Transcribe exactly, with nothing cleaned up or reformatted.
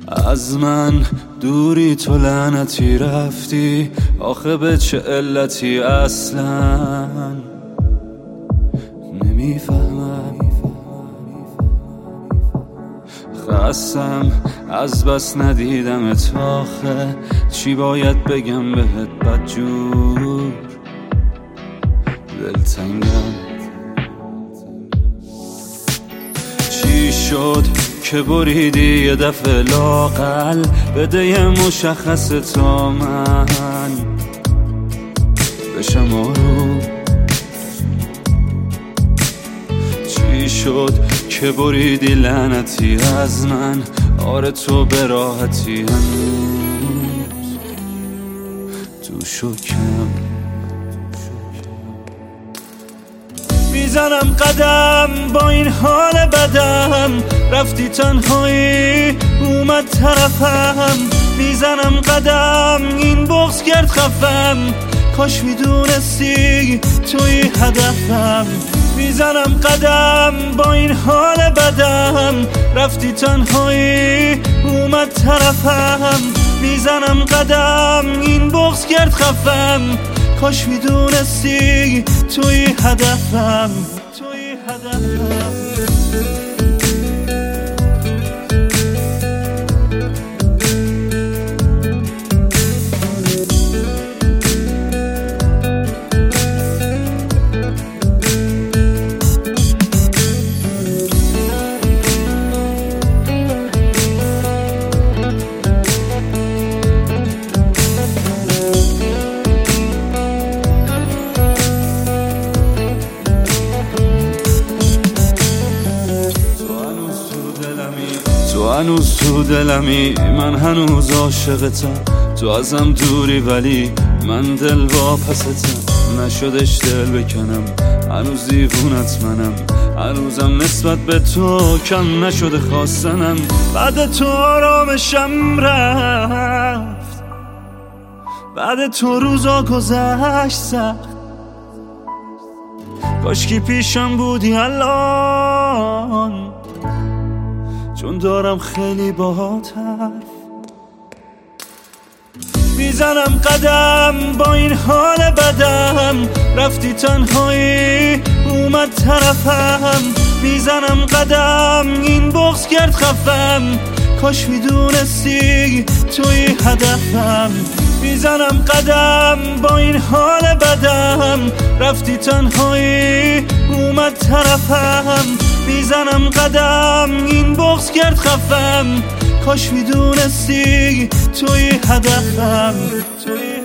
از من دوری تو لعنتی رفتی، آخه به چه علتی اصلا نمیفهمم. خستم از بس ندیدمت آخه، چی باید بگم بهت بدجور دلتنگم. چی شد که بریدی یه دفعه لاقل، بده یه مشخص تا من بشم آروم. چی شد که بریدی لعنتی از من، آره تو به راحتی هنوز تو شکم. میزنم قدم با این حال بدم، رفتی تنهایی اومد طرفم. میزنم قدم این بغض کرد خفم، کاش میدونستی توی هدفم. میزنم قدم با این حال بدم، رفتی تنهایی اومد طرفم. میزنم قدم این بغض کرد خفم، کاش میدونستی توی هدفم توی هدفم. تو هنوز تو دلمی، من هنوز عاشقتم. تو ازم دوری ولی من دل واپستم. نشدش دل بکنم، هنوز دیوونت منم. هنوزم نسبت به تو کم نشده خواستنم. بعد تو آرامشم رفت، بعد تو روزا گذشت سخت. کاشکی پیشم بودی الان، چون دارم خیلی باهات حرف. میزنم قدم با این حال بدم، رفتی تنهایی اومد طرفم. میزنم قدم این بغض کرد خفم، کاش میدونستی توی هدفم. میزنم قدم با این حال بدم، رفتی تنهایی اومد طرفم. میزنم قدم این بغض کرد خفم، کاش میدونستی توی هدفم توی